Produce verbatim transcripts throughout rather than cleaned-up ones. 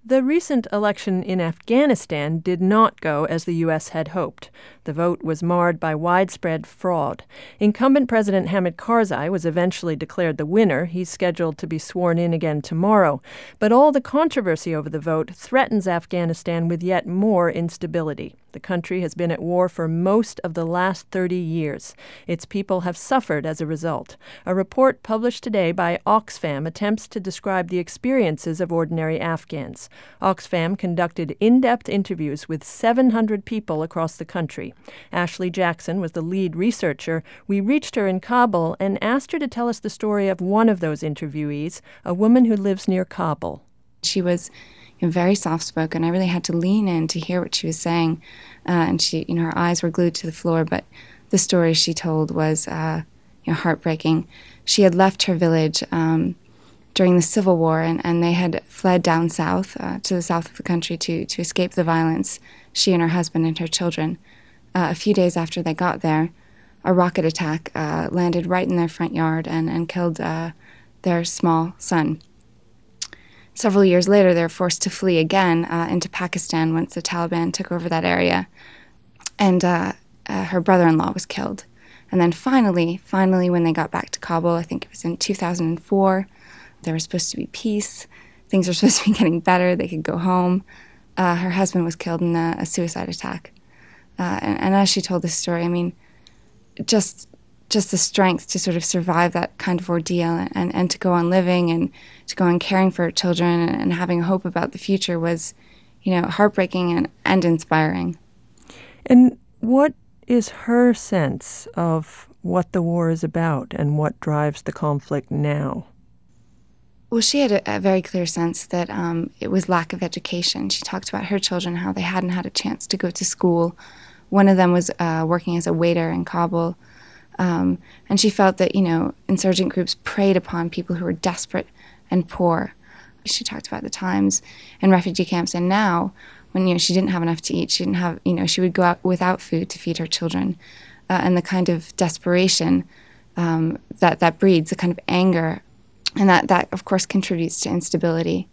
The recent election in Afghanistan did not go as the U S had hoped. The vote was marred by widespread fraud. Incumbent President Hamid Karzai was eventually declared the winner. He's scheduled to be sworn in again tomorrow. But all the controversy over the vote threatens Afghanistan with yet more instability. The country has been at war for most of the last thirty years. Its people have suffered as a result. A report published today by Oxfam attempts to describe the experiences of ordinary Afghans. Oxfam conducted in-depth interviews with seven hundred people across the country. Ashley Jackson was the lead researcher. We reached her in Kabul and asked her to tell us the story of one of those interviewees, a woman who lives near Kabul. She was you know, very soft-spoken. I really had to lean in to hear what she was saying. Uh, and she, you know, her eyes were glued to the floor. But the story she told was, uh, you know, heartbreaking. She had left her village um, during the Civil War, and, and they had fled down south uh, to the south of the country to to escape the violence. She and her husband and her children. Uh, a few days after they got there, a rocket attack uh, landed right in their front yard and and killed uh, their small son. Several years later, they were forced to flee again uh, into Pakistan once the Taliban took over that area. And uh, uh, her brother-in-law was killed. And then finally, finally, when they got back to Kabul, I think it was in two thousand four, there was supposed to be peace. Things were supposed to be getting better. They could go home. Uh, her husband was killed in a, a suicide attack. Uh, and, and as she told this story, I mean, just... just the strength to sort of survive that kind of ordeal and, and to go on living and to go on caring for her children and, and having hope about the future was, you know, heartbreaking and, and inspiring. And what is her sense of what the war is about and what drives the conflict now? Well, she had a, a very clear sense that um, it was lack of education. She talked about her children, how they hadn't had a chance to go to school. One of them was uh, working as a waiter in Kabul. Um, and she felt that, you know, insurgent groups preyed upon people who were desperate and poor. She talked about the times in refugee camps, and now, when, you know, she didn't have enough to eat, she didn't have, you know, she would go out without food to feed her children, uh, and the kind of desperation um, that that breeds, the kind of anger, and that, that, of course, contributes to instability.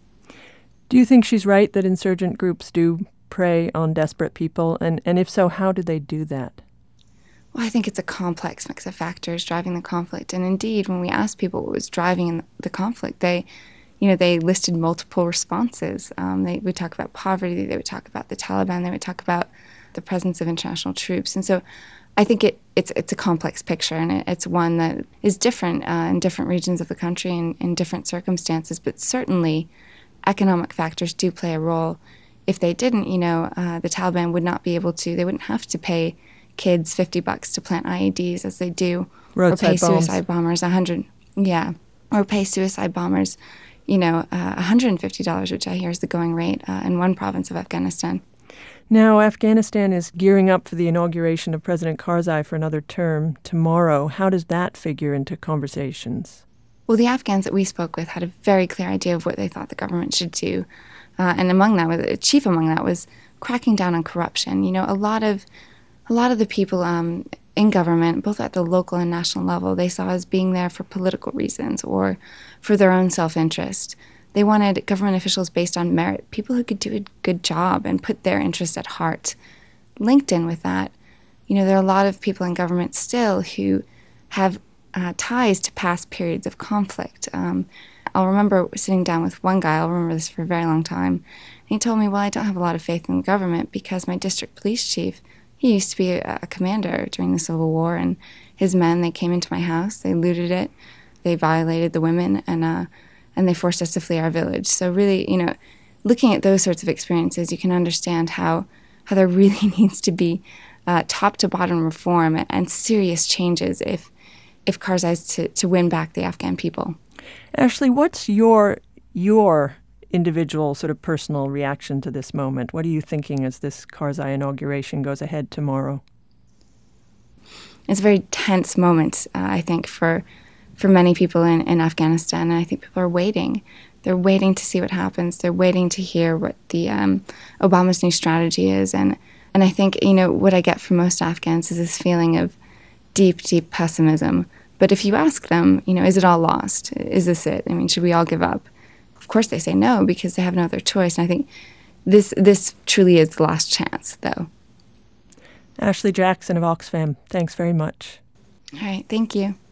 Do you think she's right that insurgent groups do prey on desperate people? And, and if so, how do they do that? Well, I think it's a complex mix of factors driving the conflict. And indeed, when we asked people what was driving the conflict, they, you know, they listed multiple responses. Um, they would talk about poverty, they would talk about the Taliban, they would talk about the presence of international troops. And so I think it, it's it's a complex picture, and it, it's one that is different uh, in different regions of the country and in different circumstances. But certainly, economic factors do play a role. If they didn't, you know, uh, the Taliban would not be able to, they wouldn't have to pay kids fifty bucks to plant I E Ds as they do, roadside or pay bombs. suicide bombers a hundred, yeah, or pay suicide bombers, you know, uh, one hundred fifty dollars, which I hear is the going rate uh, in one province of Afghanistan. Now, Afghanistan is gearing up for the inauguration of President Karzai for another term tomorrow. How does that figure into conversations? Well, the Afghans that we spoke with had a very clear idea of what they thought the government should do, uh, and among that, chief among that was cracking down on corruption. You know, a lot of A lot of the people um, in government, both at the local and national level, they saw as being there for political reasons or for their own self-interest. They wanted government officials based on merit, people who could do a good job and put their interest at heart. Linked in with that, you know, there are a lot of people in government still who have uh, ties to past periods of conflict. Um, I'll remember sitting down with one guy, I'll remember this for a very long time, and he told me, well, I don't have a lot of faith in the government because my district police chief, he used to be a, a commander during the Civil War, and his men, they came into my house, they looted it, they violated the women, and uh, and they forced us to flee our village. So really, you know, looking at those sorts of experiences, you can understand how, how there really needs to be uh, top-to-bottom reform and, and serious changes if if Karzai is to, to win back the Afghan people. Ashley, what's your your individual sort of personal reaction to this moment? What are you thinking as this Karzai inauguration goes ahead tomorrow? It's a very tense moment, uh, I think, for for many people in, in Afghanistan. And I think people are waiting. They're waiting to see what happens. They're waiting to hear what the um, Obama's new strategy is. And, and I think, you know, what I get from most Afghans is this feeling of deep, deep pessimism. But if you ask them, you know, is it all lost? Is this it? I mean, should we all give up? of course they say no because they have no other choice. And I think this this truly is the last chance, though. Ashley Jackson of Oxfam, thanks very much. All right, thank you.